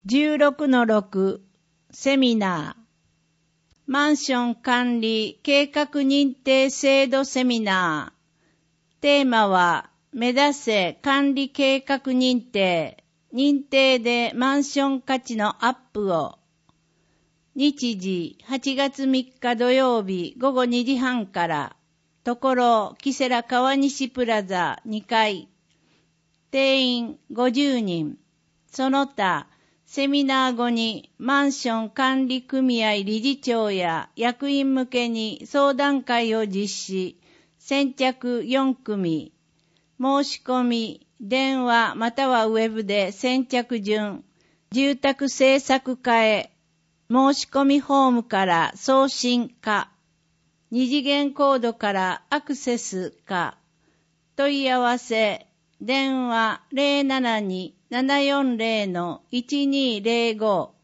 16-6 セミナーマンション管理計画認定制度セミナーテーマは目指せ管理計画認定でマンション価値のアップを日時8月3日土曜日午後2時半からところキセラ川西プラザ2階定員50人その他セミナー後にマンション管理組合理事長や役員向けに相談会を実施。先着4組。申し込み、電話またはウェブで先着順。住宅政策課へ。申し込みフォームから送信か。二次元コードからアクセスか。問い合わせ。電話072-740-1205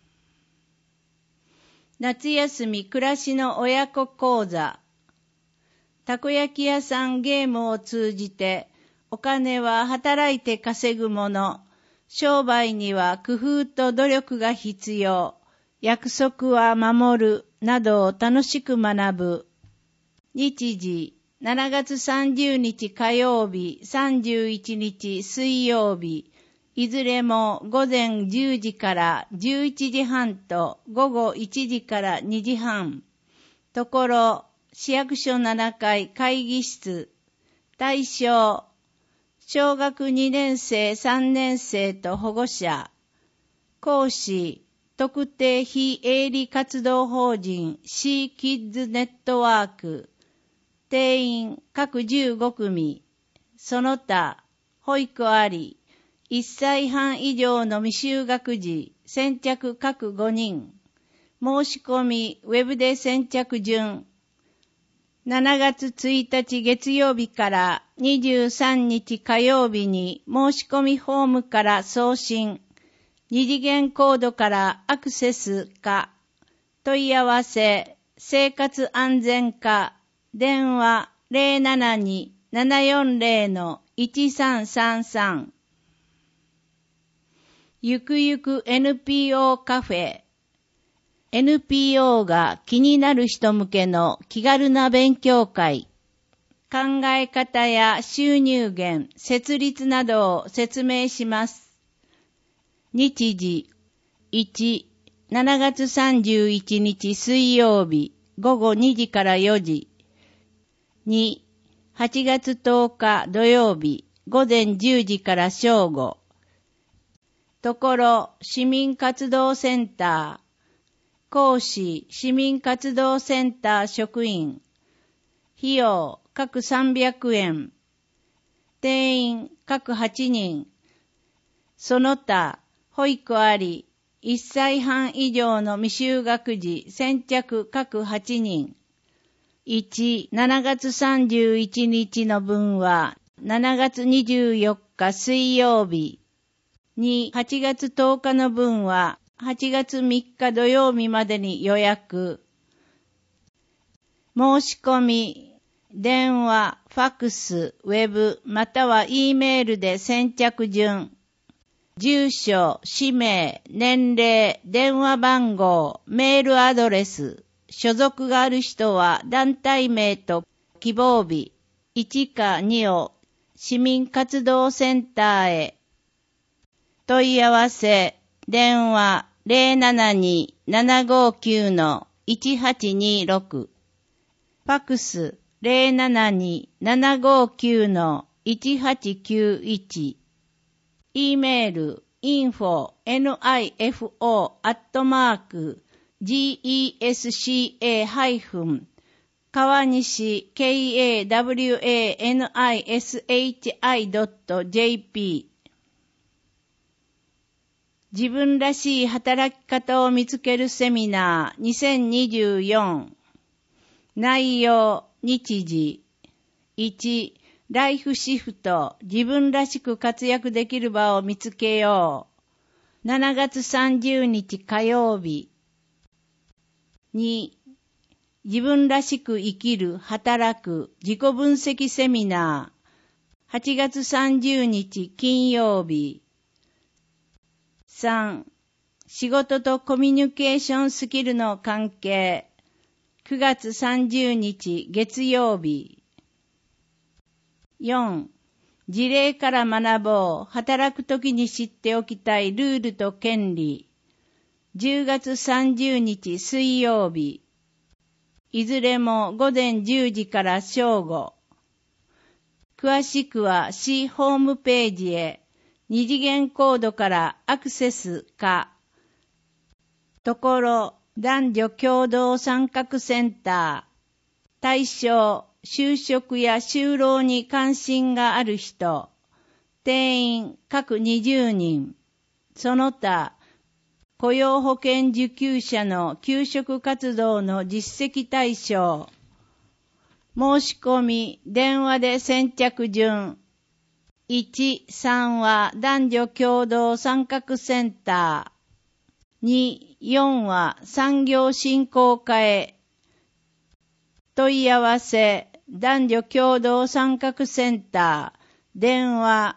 夏休み暮らしの親子講座たこ焼き屋さんゲームを通じてお金は働いて稼ぐもの商売には工夫と努力が必要約束は守るなどを楽しく学ぶ日時7月30日火曜日、31日水曜日、いずれも午前10時から11時半と午後1時から2時半。ところ、市役所7階会議室、対象、小学2年生、3年生と保護者、講師、特定非営利活動法人 C キッズネットワーク、定員各15組、その他、保育あり、1歳半以上の未就学児、先着各5人、申し込み、ウェブで先着順、7月1日月曜日から23日火曜日に申し込みフォームから送信、二次元コードからアクセスか、問い合わせ、生活安全課、電話072-740-1333ゆくゆく NPO カフェ NPO が気になる人向けの気軽な勉強会考え方や収入源、設立などを説明します。日時1、7月31日水曜日午後2時から4時2、8月10日土曜日午前10時から正午。ところ、市民活動センター。講師、市民活動センター職員。費用、各300円。定員、各8人。その他、保育あり、1歳半以上の未就学児、先着各8人。1、7月31日の分は7月24日水曜日。2、8月10日の分は8月3日土曜日までに予約。申し込み、電話、ファックス、ウェブ、または E メールで先着順。住所、氏名、年齢、電話番号、メールアドレス。所属がある人は団体名と希望日1か2を市民活動センターへ。問い合わせ、電話072-759-1826。ファックス072-759-1891。E メール info@gesca- 川西 kawanishi.jp 自分らしい働き方を見つけるセミナー2024内容日時1ライフシフト自分らしく活躍できる場を見つけよう7月30日火曜日2自分らしく生きる働く自己分析セミナー8月30日金曜日3 仕事とコミュニケーションスキルの関係。9月30日月曜日。4. 事例から学ぼう。働くときに知っておきたいルールと権利。10月30日水曜日。いずれも午前10時から正午。詳しくは市ホームページへ二次元コードからアクセスか。ところ男女共同参画センター。対象、就職や就労に関心がある人。定員各20人。その他、雇用保険受給者の求職活動の実績対象。申し込み、電話で先着順。1、3は男女共同参画センター。2、4は産業振興課へ。問い合わせ、男女共同参画センター。電話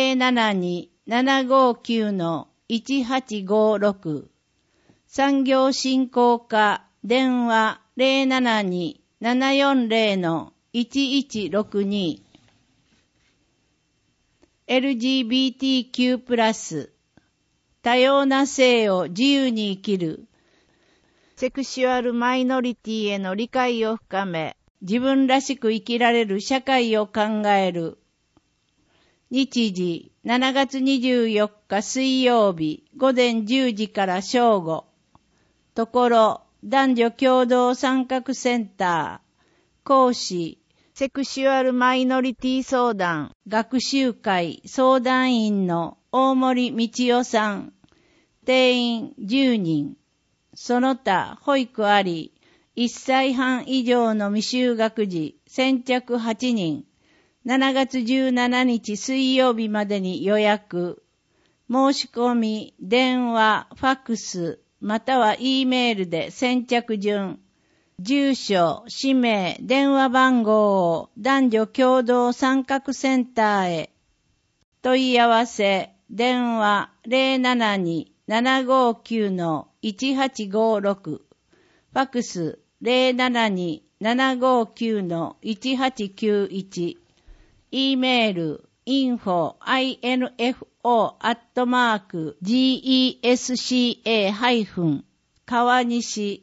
072-759-1856。産業振興課。電話 072-740-1162。LGBTQ+、多様な性を自由に生きる。セクシュアルマイノリティへの理解を深め、自分らしく生きられる社会を考える。日時、7月24日水曜日、午前10時から正午。ところ、男女共同参画センター。講師、セクシュアルマイノリティ相談、学習会相談員の大森道夫さん。定員10人。その他、保育あり、1歳半以上の未就学児、先着8人。7月17日水曜日までに予約。申し込み、電話、ファックス、または E メールで先着順。住所、氏名、電話番号を男女共同参画センターへ。問い合わせ、電話 072-759-1856。ファックス 072-759-1891。E メール info@gesca- 川西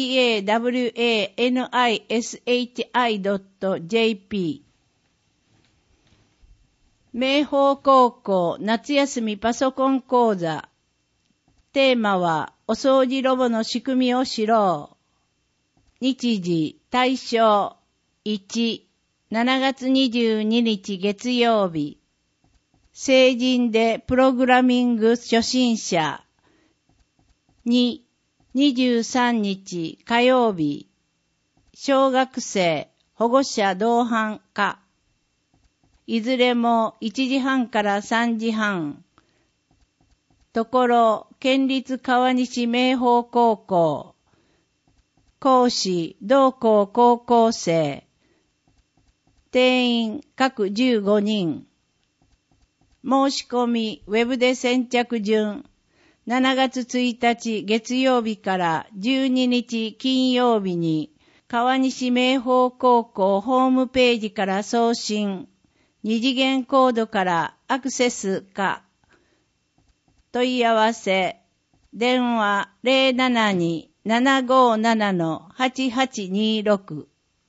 kawanishi.jp。 明豊高校夏休みパソコン講座。テーマはお掃除ロボの仕組みを知ろう。日時、対象1、7月22日月曜日。成人でプログラミング初心者。2、23日火曜日。小学生、保護者同伴課。いずれも1時半から3時半。ところ、県立川西明豊高校。講師、同校高校生。定員各15人。申し込み、ウェブで先着順。7月1日月曜日から12日金曜日に、川西明豊高校ホームページから送信。二次元コードからアクセスか。問い合わせ、電話 072-757-8826。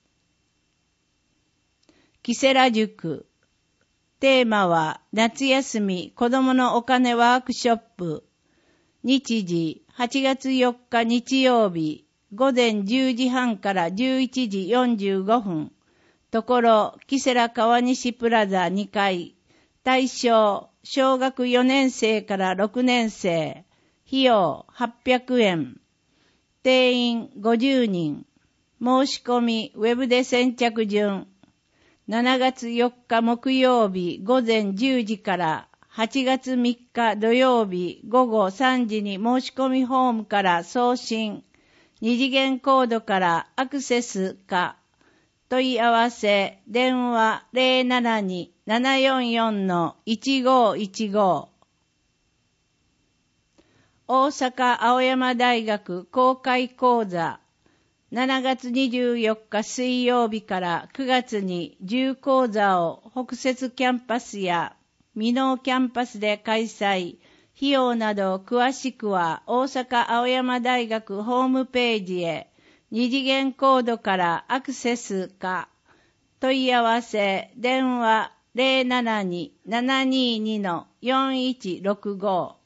キセラ塾。テーマは夏休み子供のお金ワークショップ。日時8月4日日曜日午前10時半から11時45分。ところ、キセラ川西プラザ2階。対象、小学4年生から6年生。費用800円。定員50人。申し込み、ウェブで先着順。7月4日木曜日午前10時から8月3日土曜日午後3時に申し込みフォームから送信。二次元コードからアクセスか。問い合わせ、電話 072-744-1515。 大阪青山大学公開講座、7月24日水曜日から9月に10講座を北摂キャンパスや箕面キャンパスで開催。費用など詳しくは大阪青山大学ホームページへ二次元コードからアクセスか問い合わせ電話 072-722-4165